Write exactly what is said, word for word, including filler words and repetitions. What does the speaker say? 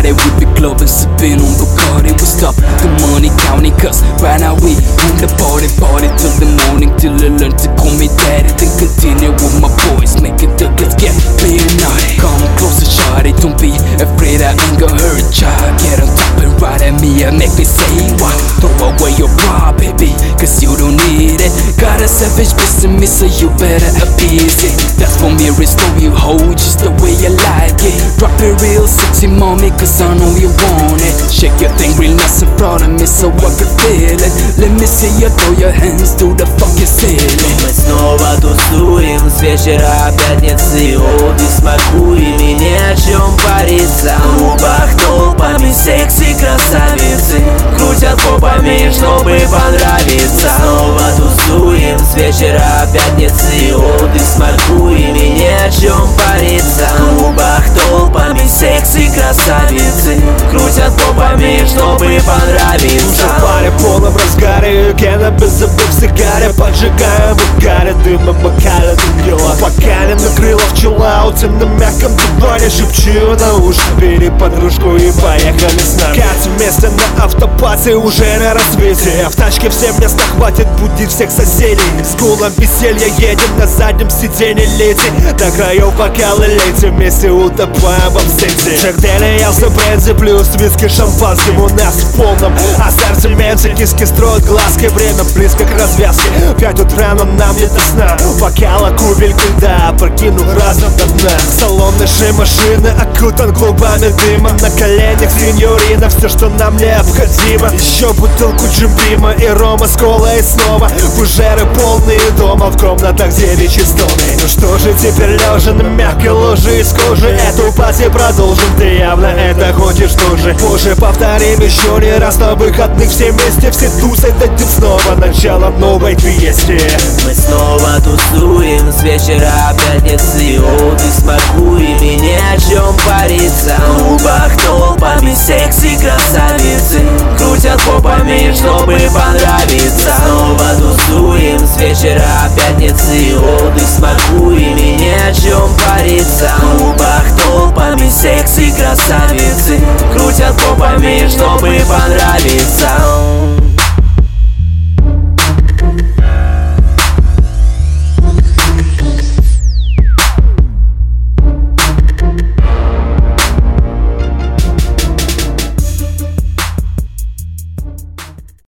party, we be clubbing, sipping on Bacardi. We stop the money counting, cause right now we on the party, party till the morning, till I learn to call me daddy. Then continue with my boys, making the kids get real naughty. Come closer, shawty, don't be afraid I ain't gonna hurt ya. Get on top and ride at me and make me say what? Throw away your bra, baby, cause you don't need it. Got a savage bitch in me, so you better appease it. That's for me, restore you hold just the way you like it. Drop it real sexy, mommy, cause I know you want it. Shake your thing real nice in front of me, so I can feel it. Let me see you throw your hands to the fucking ceiling. Мы снова тусуем с вечера пятницы. Олды смакуем и ни о чем париться. В клубах толпами секси красавицы крутят попами, чтобы понравиться. Снова тусуем с вечера пятницы. Олды смакуем и ни о чем париться. В клубах толпами секси красавицы крутят попами, чтобы понравиться. Уже паре в полном разгаре, Гена без забыв сигаре. Поджигаем в гаре, дымом бокаля дымьёт. Пока не накрыла в чиллауте, на мягком диване шепчу на уши: бери подружку и поехали с нами. Катя вместе на автопате уже на рассвете. В тачке всем места хватит будить всех соседей. С гулом веселья едем на заднем сиденье лети. До краев бокалы лейте, вместе утопаем в абсенте. Джек Дэниелс и бренди плюс виски шампанским у нас в полном ассортименте. Киски строят глазки, время близко к развязке. Пять утра, но нам не до сна. Бокала, кубельки льда, прокинув разом до дна. Салон нашей машины окутан клубами дыма. На коленях сеньорина, все, что нам необходимо. Еще бутылку джимбима и рома с колой снова. Фужеры полные дома, в комнатах девичьи стоны. Ну что же теперь, лежа на мягкой ложе из кожи, эту пати продолжим. Ты явно это хочешь тоже. Позже повторим еще не раз, на выходных все вместе. Все тусят, дадим снова начало новой пьесы. Мы снова тусуем с вечера пятницы. Олды смакуем и ни о чем париться. В клубах толпами секси красавицы крутят попами, чтобы понравиться. Снова тусуем с вечера пятницы. Олды смакуем и ни о чем париться. В клубах толпами секси красавицы крутят попами, чтобы понравиться.